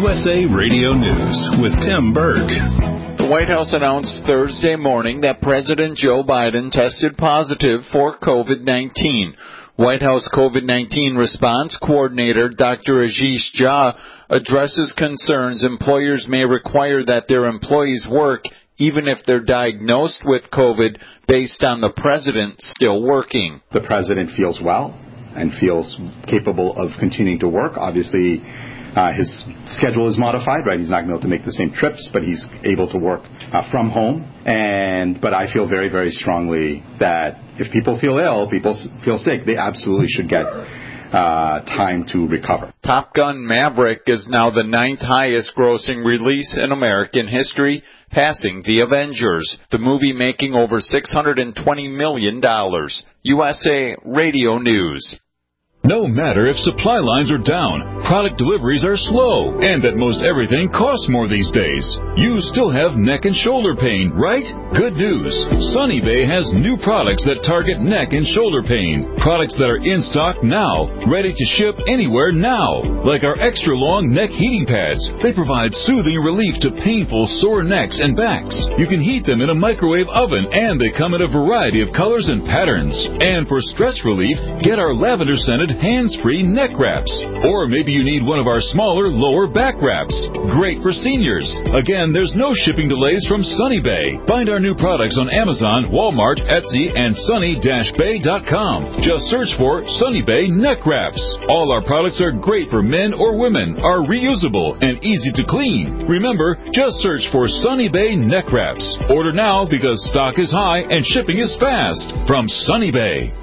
USA Radio News with Tim Berg. The White House announced Thursday morning that President Joe Biden tested positive for COVID-19. White House COVID-19 response coordinator Dr. Ashish Jha addresses concerns employers may require that their employees work even if they're diagnosed with COVID based on the president still working. The president feels well and feels capable of continuing to work. Obviously, his schedule is modified, right? He's not going to be able to make the same trips, but he's able to work from home. But I feel very, very strongly that if people feel ill, people feel sick, they absolutely should get time to recover. Top Gun Maverick is now the 9th highest grossing release in American history, passing The Avengers, the movie making over $620 million. USA Radio News. No matter if supply lines are down, product deliveries are slow, and that most everything costs more these days, you still have neck and shoulder pain, right? Good news. Sunny Bay has new products that target neck and shoulder pain. Products that are in stock now, ready to ship anywhere now. Like our extra long neck heating pads. They provide soothing relief to painful sore necks and backs. You can heat them in a microwave oven, and they come in a variety of colors and patterns. And for stress relief, get our lavender-scented hands-free neck wraps. Or maybe you need one of our smaller lower back wraps. Great for seniors. Again, there's no shipping delays from Sunny Bay. Find our new products on Amazon, Walmart, Etsy, and sunny-bay.com. Just search for Sunny Bay neck wraps. All our products are great for men or women, are reusable, and easy to clean. Remember, just search for Sunny Bay neck wraps. Order now because stock is high and shipping is fast. From Sunny Bay.